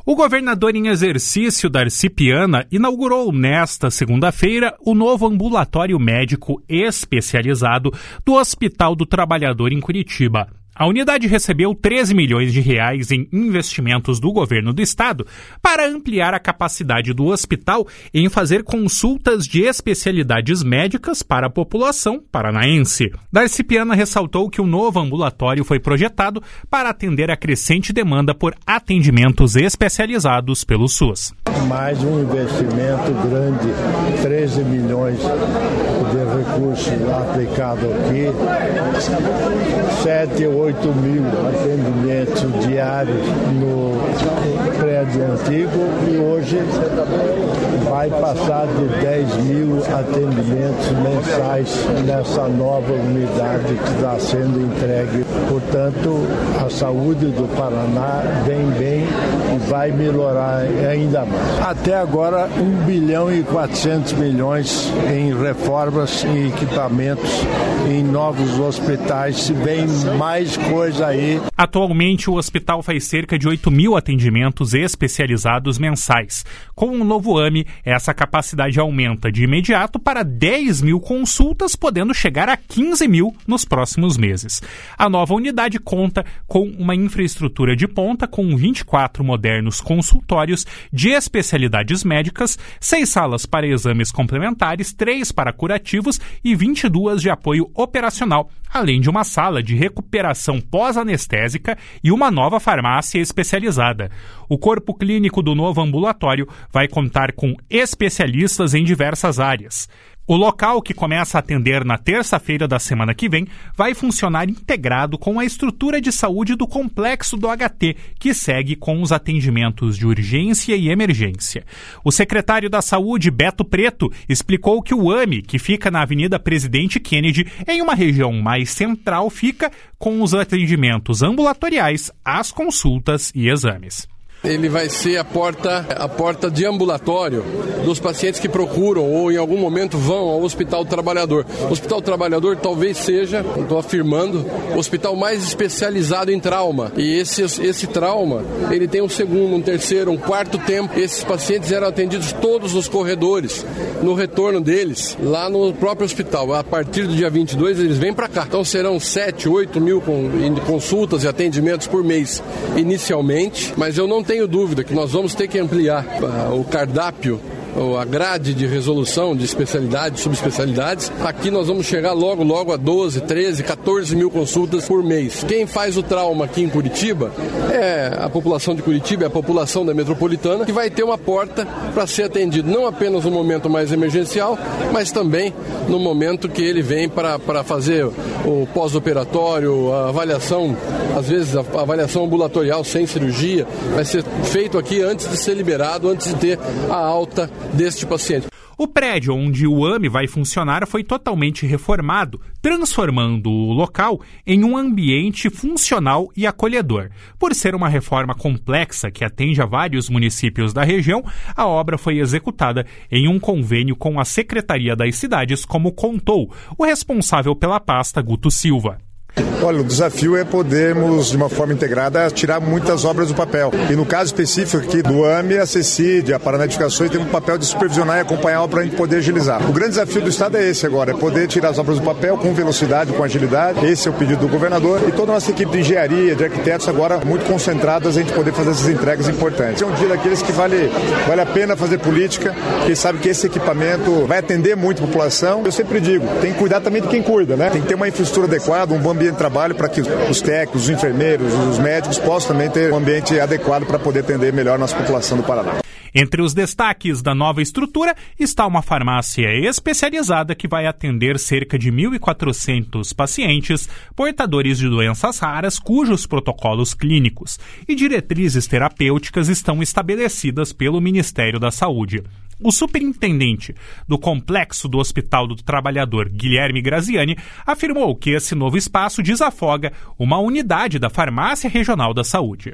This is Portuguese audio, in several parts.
O governador em exercício, Darcy Piana, inaugurou nesta segunda-feira o novo ambulatório médico especializado do Hospital do Trabalhador em Curitiba. A unidade recebeu 13 milhões de reais em investimentos do governo do estado para ampliar a capacidade do hospital em fazer consultas de especialidades médicas para a população paranaense. Darcy Piana ressaltou que o novo ambulatório foi projetado para atender a crescente demanda por atendimentos especializados pelo SUS. Mais um investimento grande, 13 milhões de recursos aplicados aqui, 7 ou 8 mil atendimentos diários no prédio antigo e hoje vai passar de 10 mil atendimentos mensais nessa nova unidade que está sendo entregue. Portanto, a saúde do Paraná vem bem e vai melhorar ainda mais. Até agora, 1 bilhão e 400 milhões em reformas e equipamentos em novos hospitais. Vem mais coisa aí. Atualmente, o hospital faz cerca de 8 mil atendimentos especializados mensais. Com o novo AME, essa capacidade aumenta de imediato para 10 mil consultas, podendo chegar a 15 mil nos próximos meses. A nova unidade conta com uma infraestrutura de ponta, com 24 modernos consultórios de especialidades médicas, 6 salas para exames complementares, 3 para curativos e 22 de apoio operacional, além de uma sala de recuperação pós-anestésica e uma nova farmácia especializada. O corpo clínico do novo ambulatório vai contar com especialistas em diversas áreas. O local, que começa a atender na terça-feira da semana que vem, vai funcionar integrado com a estrutura de saúde do complexo do HT, que segue com os atendimentos de urgência e emergência. O secretário da Saúde, Beto Preto, explicou que o AME, que fica na Avenida Presidente Kennedy, em uma região mais central, fica com os atendimentos ambulatoriais, as consultas e exames. Ele vai ser a porta de ambulatório dos pacientes que procuram ou em algum momento vão ao Hospital do Trabalhador. O Hospital do Trabalhador talvez seja, estou afirmando, o hospital mais especializado em trauma. E esse trauma, ele tem um segundo, um terceiro, um quarto tempo. Esses pacientes eram atendidos todos nos corredores, no retorno deles, lá no próprio hospital. A partir do dia 22, eles vêm para cá. Então serão 7, 8 mil consultas e atendimentos por mês inicialmente, mas eu não tenho dúvida que nós vamos ter que ampliar o cardápio, a grade de resolução de especialidades, subespecialidades. Aqui nós vamos chegar logo a 12, 13, 14 mil consultas por mês. Quem faz o trauma aqui em Curitiba é a população de Curitiba, é a população da metropolitana, que vai ter uma porta para ser atendido, não apenas no momento mais emergencial, mas também no momento que ele vem para fazer o pós-operatório, a avaliação, às vezes a avaliação ambulatorial sem cirurgia, vai ser feito aqui antes de ser liberado, antes de ter a alta deste paciente. O prédio onde o AME vai funcionar foi totalmente reformado, transformando o local em um ambiente funcional e acolhedor. Por ser uma reforma complexa que atende a vários municípios da região, a obra foi executada em um convênio com a Secretaria das Cidades, como contou o responsável pela pasta, Guto Silva. Olha, o desafio é podermos, de uma forma integrada, tirar muitas obras do papel. E no caso específico aqui do AME, a CECID, a Paraná Edificações, tem um papel de supervisionar e acompanhar a obra para a gente poder agilizar. O grande desafio do Estado é esse agora, é poder tirar as obras do papel com velocidade, com agilidade. Esse é o pedido do governador. E toda a nossa equipe de engenharia, de arquitetos agora muito concentradas em a gente poder fazer essas entregas importantes. É um dia daqueles que vale a pena fazer política, porque sabe que esse equipamento vai atender muito a população. Eu sempre digo, tem que cuidar também de quem cuida, né? Tem que ter uma infraestrutura adequada, um bom ambiente de trabalho para que os técnicos, os enfermeiros, os médicos possam também ter um ambiente adequado para poder atender melhor a nossa população do Paraná. Entre os destaques da nova estrutura está uma farmácia especializada que vai atender cerca de 1.400 pacientes portadores de doenças raras cujos protocolos clínicos e diretrizes terapêuticas estão estabelecidas pelo Ministério da Saúde. O superintendente do complexo do Hospital do Trabalhador, Guilherme Graziani, afirmou que esse novo espaço desafoga uma unidade da Farmácia Regional da Saúde.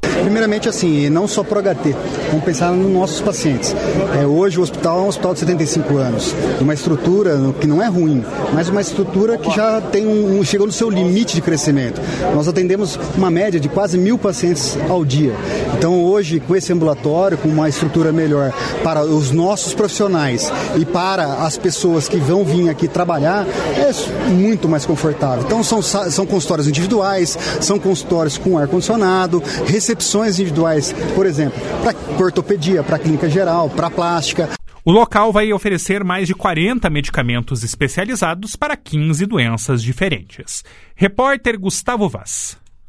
Primeiramente, assim, não só para o HT, vamos pensar nos nossos pacientes. Hoje o hospital é um hospital de 75 anos, uma estrutura que não é ruim, mas uma estrutura que já chegou no seu limite de crescimento. Nós atendemos uma média de quase 1.000 pacientes ao dia. Então hoje, com esse ambulatório, com uma estrutura melhor para os nossos profissionais e para as pessoas que vão vir aqui trabalhar, é muito mais confortável. Então são consultórios individuais, são consultórios com ar-condicionado, recepções individuais, por exemplo, para ortopedia, para clínica geral, para plástica. O local vai oferecer mais de 40 medicamentos especializados para 15 doenças diferentes. Repórter Gustavo Vaz.